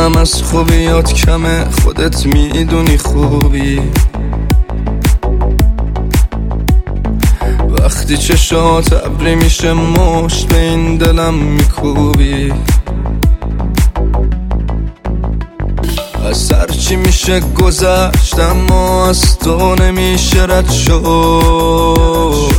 هم از خوبیات کمه، خودت میدونی خوبی. وقتی چشات ابری میشه مشت به این دلم میکوبی. از هرچی میشه گذشت اما از تو نمیشه رد شد.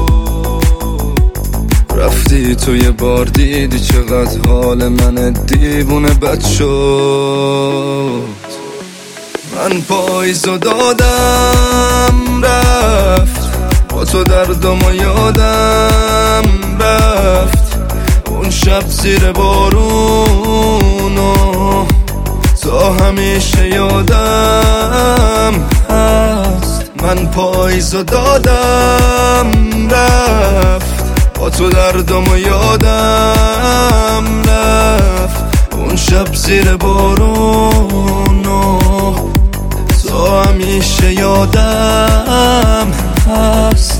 رفتی تو یه بار دیدی چقدر حال من دیوونه بد شد. من پاییزو دادم رفت، با تو دردم و یادم رفت. اون شب زیر بارونو تا همیشه یادم هست. من پاییزو دادم رفت، با تو دردم و یادم رفت. اون شب زیر بارونو تا همیشه یادم هست.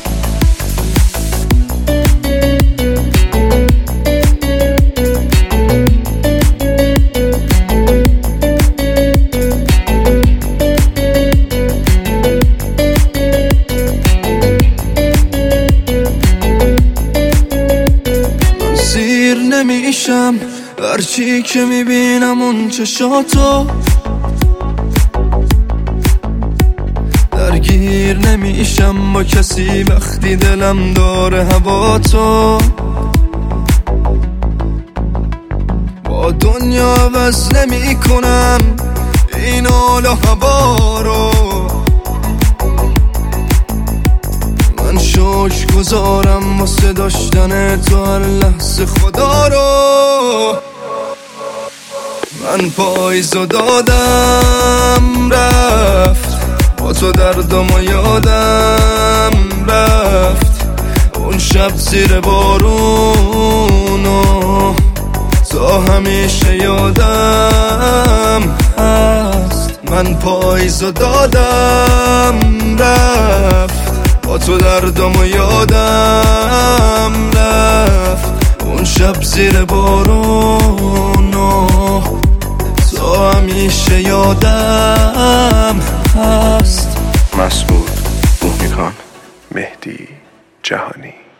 نمیشم هرچی که میبینم اون چشاتو، درگیر نمیشم با کسی وقتی دلم داره هوا تو. با دنیا عوض نمی کنم این حال و هوا رو. من شکر گذارم واسه داشتن تو هر لحظه خدا رو. من پاییزو دادم رفت، با تو دردم و یادم رفت. اون شب زیر بارونو تا همیشه یادم هست. من پاییزو دادم رفت، با تو دردم و یادم رفت. اون شب زیر بارونو تا همیشه یادم هست. مسعود بومیکان، مهدی جهانی.